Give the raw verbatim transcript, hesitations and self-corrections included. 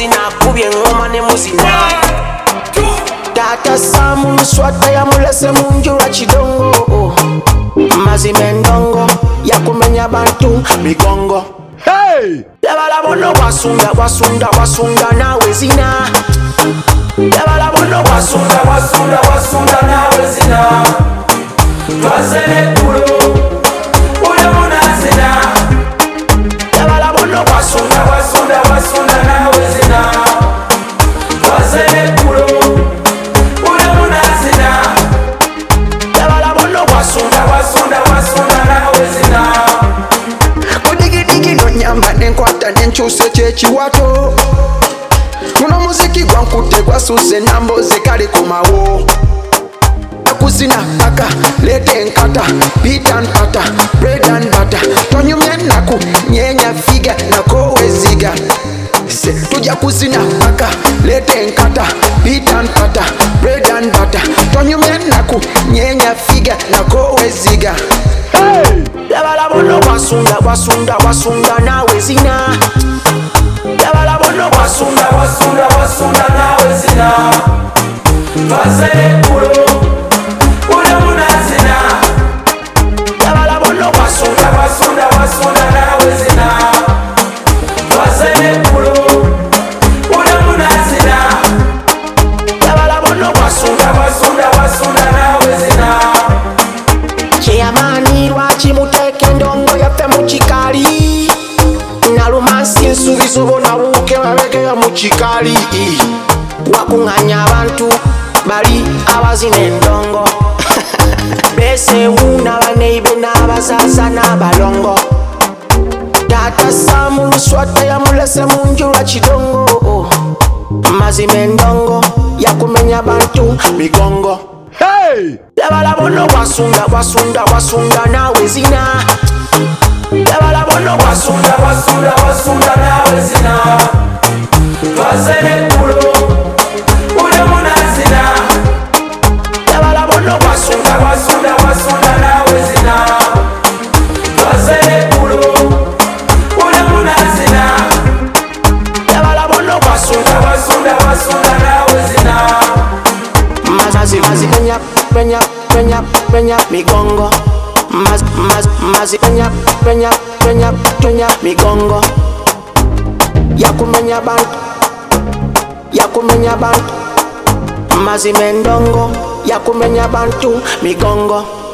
nakubye ngoma ne muzina. Tata Samu Luswata yamulese munju lwa kidongo. Mazima endongo yakumenya bantu migongo. Hey! Yabala bono wasunda wasunda wasunda nawe zina. Yabala bono wasunda wasunda wasunda nawe zina. Twazene kulo uyo munazina. Yabala bono wasunda wasunda wasunda nawe zina. Twazene kulo uyo munazina. Yabala bono wasunda wasunda wasunda nawe zina. Kudigidigi no nyamba nenkwata nenkyuse kyekiwato. Guno muziki gwankute gwasuse nambo zikali kumawo. Kuzina paka, lete nkata, beat and butter, bread and butter. Tonyumye naku, nyenya figa, nakowe ziga. Se, tuja kuzina paka, lete nkata, beat and butter, bread and butter. Tonyumye naku, nyenya figa, nakowe ziga. Hey! Yabala bono wasunda wasunda wasunda nawe zina. Yabala bono wasunda wasunda wasunda nawe zina. Twazene kulo uyo munazina. Yabala bono wasunda wasunda wasunda nawe zina. Twazene kulo uyo munazina. Yabala bono wasunda wasunda wasunda nawe zina. Kyeyamani lwaki muteeka endongo yaffe mu kikali. Nalumansi ensuubizo bona buuke babegeya mu kikali. Wakuŋŋanya abantu bali abazina endongo. Beesewu n'abaneibe n'abazaasa n'abalongo. Taata Samu Luswata yamulese munju lwa kidongo. Mazima endongo yakumenya bantu migongo. Hey! Yabala bono wasunda wasunda wasunda nawe zina. Yabala bono wasunda wasunda wasunda nawe zina. Twazene kulo uyo munazina. Yabala bono wasunda wasunda wasunda nawe zina. Twazene kulo uyo munazina. Yabala bono wasunda wasunda wasunda nawe zina. Mazi mazi penya penya penya penya migongo. Maz maz mazi penya penya penya penya migongo. Yakumenya bantu yakumenya bantu. Mazima endongo yakumenya bantu migongo.